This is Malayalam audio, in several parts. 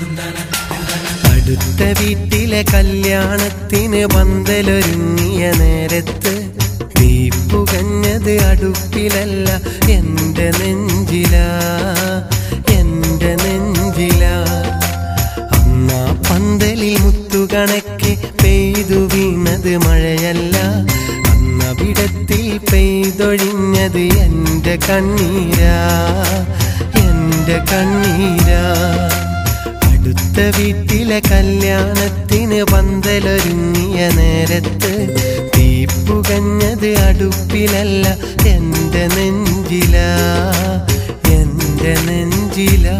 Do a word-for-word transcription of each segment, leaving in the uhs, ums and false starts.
അടുത്ത വീട്ടിലെ കല്യാണത്തിന് പന്തലൊരുങ്ങിയ നേരത്ത് തീപ്പുകഞ്ഞത് അടുപ്പിലല്ല, എന്റെ നെഞ്ചിലാ, എന്റെ നെഞ്ചിലാ. അന്നാ പന്തലിൽ മുത്തുകണക്കെ പെയ്തു വീണത് മഴയല്ല, അന്നവിടത്തിൽ പെയ്തൊഴിഞ്ഞത് എന്റെ കണ്ണീരാ, എന്റെ കണ്ണീരാ. അടുത്ത വീട്ടിലെ കല്യാണത്തിന് പന്തലൊരുങ്ങിയ നേരത്ത് തീപ്പുകഞ്ഞത് അടുപ്പിലല്ല, എന്റെ നെഞ്ചിലാ, എന്റെ നെഞ്ചിലാ.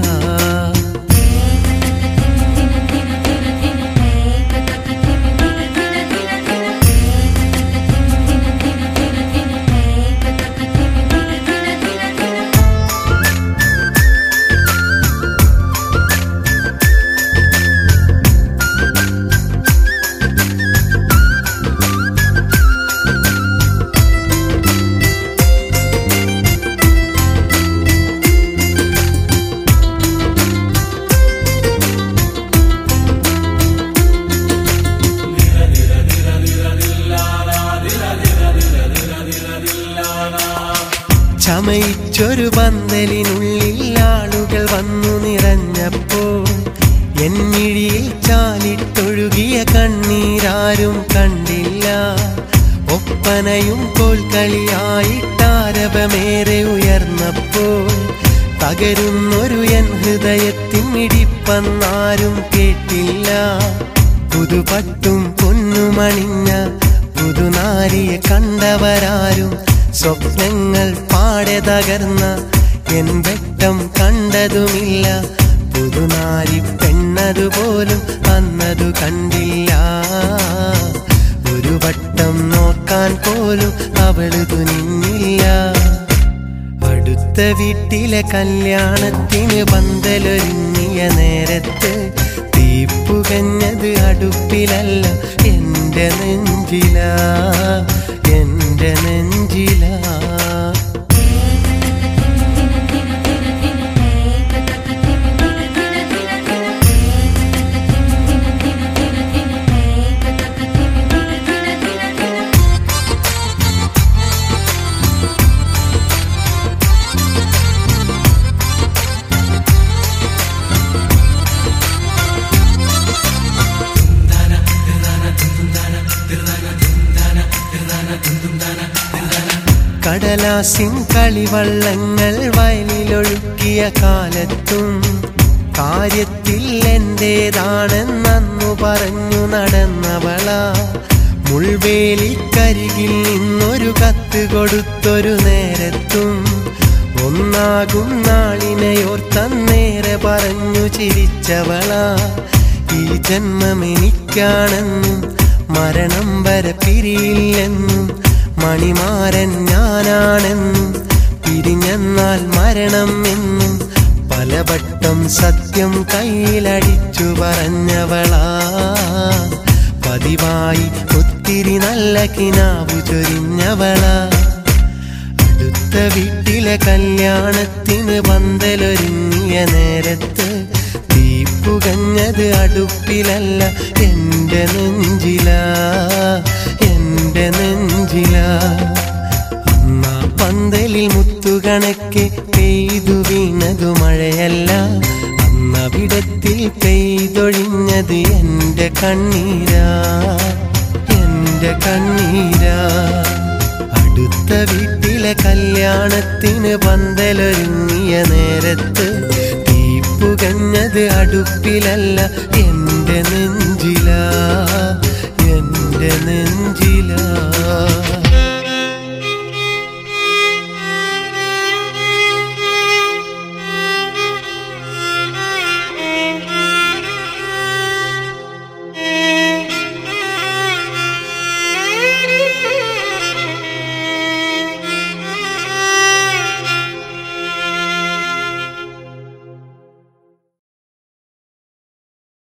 ചമയിച്ചൊരു പന്തലിനുള്ളിൽ ആളുകൾ വന്നു നിറഞ്ഞപ്പോൾ എന്നിഴിയിൽ ചാലിട്ടൊഴുകിയ കണ്ണീരാരും കണ്ടില്ല. ഒപ്പനയും കോൽക്കളിയായിട്ടാരവമേറെ ഉയർന്നപ്പോൾ തകരുന്നൊരു എൻ ഹൃദയത്തിൻ മിടിപ്പന്നാരും കേട്ടില്ല. പുതുപട്ടും പൊന്നുമണിഞ്ഞ പുതുനാരിയെ കണ്ടവരാരും സ്വപ്നങ്ങൾ പാടെ തകർന്ന എൻ വെട്ടം കണ്ടതുമില്ല. പുതുനാരി പെണ്ണതുപോലും അന്നതു കണ്ടില്ല. ഒരു വട്ടം നോക്കാൻ പോലും അവള് തുനിഞ്ഞില്ല. അടുത്ത വീട്ടിലെ കല്യാണത്തിന് പന്തലൊരുങ്ങിയ നേരത്ത് തീപ്പുകഞ്ഞത് അടുപ്പിലല്ല, എന്റെ നെഞ്ചിലാ, എന്റെ നെഞ്ചിലാ. കടലാസിൻ കളിവള്ളങ്ങൾ വയലിലൊഴുക്കിയ കാലത്തും കാര്യത്തിൽ എന്റേതാണെന്നു പറഞ്ഞു നടന്നവളാ. മുൾവേലിക്കരികിൽ നിന്നൊരു കത്ത് കൊടുത്തൊരു നേരത്തും ഒന്നാകും നാളിനെയോർത്തന്നേറെ പറഞ്ഞു ചിരിച്ചവളാ. ഈ ജന്മമെനിക്കാണെന്നും മരണം വരെ പിരിയില്ലെന്നും മണിമാരൻ ഞാനാണെന്നും പിരിഞ്ഞെന്നാൽ മരണം എന്നും പലവട്ടം സത്യം കയ്യിലടിച്ചു പറഞ്ഞവളാ. പതിവായി ഒത്തിരി നല്ല കിനാവു ചൊരിഞ്ഞവളാ. അടുത്ത വീട്ടിലെ കല്യാണത്തിന് പന്തലൊരുങ്ങിയ നേരത്ത് തീപ്പുകഞ്ഞത് അടുപ്പിലല്ല, എന്റെ നെഞ്ചിലാ, എന്റെ നെഞ്ചിലാ. അന്നാ പന്തലിൽ മുത്തുകണക്കെ പെയ്തു വീണതു മഴയല്ല, അന്നവിടത്തിൽ പെയ്തൊഴിഞ്ഞത് എന്റെ കണ്ണീരാ, എന്റെ കണ്ണീരാ. അടുത്ത വീട്ടിലെ കല്യാണത്തിന് പന്തലൊരുങ്ങിയ നേരത്ത് തീപ്പുകഞ്ഞത് അടുപ്പിലല്ല, എന്റെ നെഞ്ചിലാ, എന്റെ നെഞ്ചിലാ.